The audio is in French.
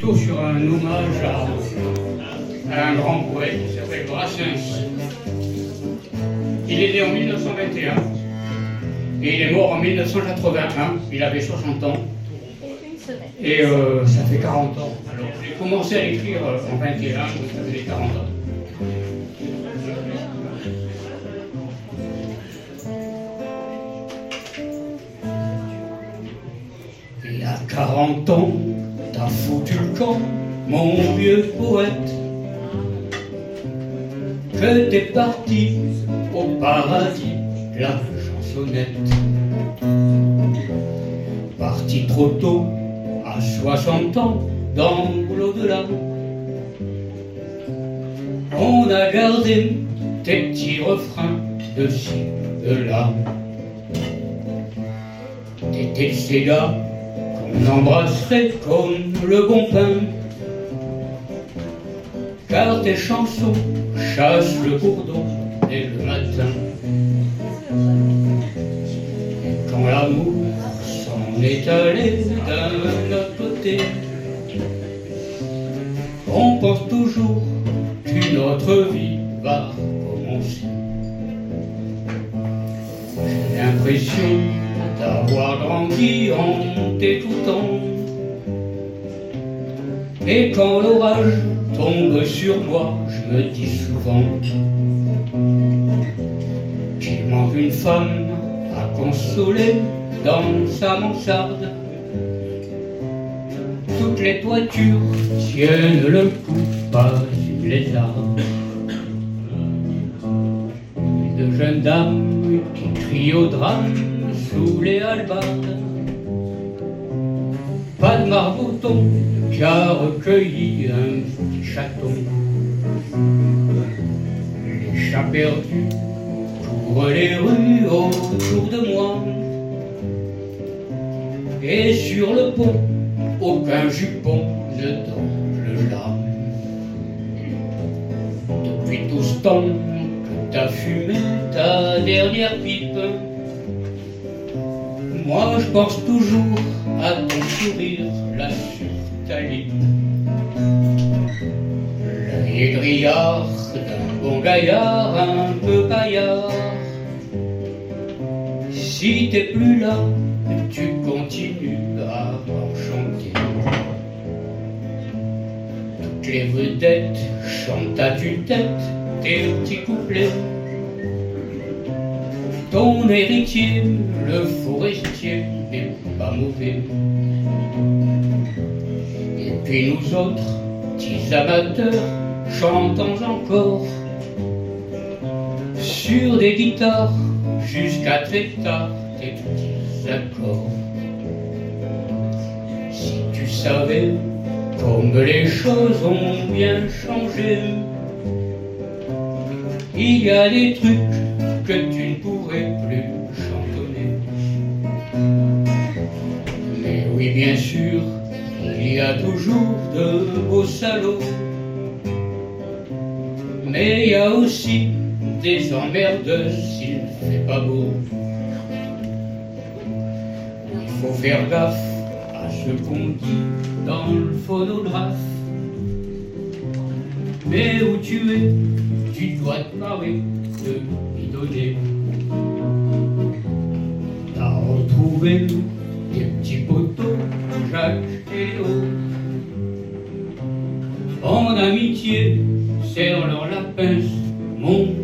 plutôt sur un hommage à un grand poète qui s'appelle Brassens. Il est né en 1921 et il est mort en 1981. Il avait 60 ans. Et ça fait 40 ans. Alors j'ai commencé à l'écrire en 21, donc ça faisait 40 ans. Il y a 40 ans, t'as foutu le camp, mon vieux poète, que t'es parti au paradis de la chansonnette. Parti trop tôt, à 60 ans, dans l'au-delà. On a gardé tes petits refrains de ci, de là. T'étais ces gars qu'on embrasserait comme le bon pain, car tes chansons chassent le cours d'eau dès le matin. Et quand l'amour s'en est allé d'un autre côté, on pense toujours qu'une autre vie va commencer. J'ai l'impression d'avoir grandi en t'écoutant, et quand l'orage tombe sur moi, je me dis souvent qu'il manque une femme à consoler dans sa mansarde. Toutes les toitures tiennent le coup, pas une lézarde. De jeunes dames qui crient au drame sous les hallebardes. Pas de margoton qui a recueilli un petit chaton. Les chats perdus courent les rues autour de moi, et sur le pont, aucun jupon ne danse là. Depuis tout ce temps que t'as fumé ta dernière pipe, moi je pense toujours à ton sourire là sur ta lippe. L'œil égrillard d'un bon gaillard un peu paillard. Si t'es plus là, tu continues à enchanter. Toutes les vedettes chantent à tue-tête tes petits couplets. Ton héritier, le forestier, n'est pas mauvais. Et puis nous autres, petits amateurs, chantons encore sur des guitares jusqu'à très tard tes petits accords. Si tu savais comme les choses ont bien changé, il y a des trucs que tu ne pourrais plus chantonner. Mais oui, bien sûr, il y a toujours de beaux salauds, mais il y a aussi des emmerdeuses s'il ne fait pas beau. Il faut faire gaffe à ce qu'on dit dans le phonographe. Mais où tu es, tu dois te marrer de bidonner. T'as retrouvé tes petits poteaux, Jacques et Léo. En amitié, serre-leur la pince, mon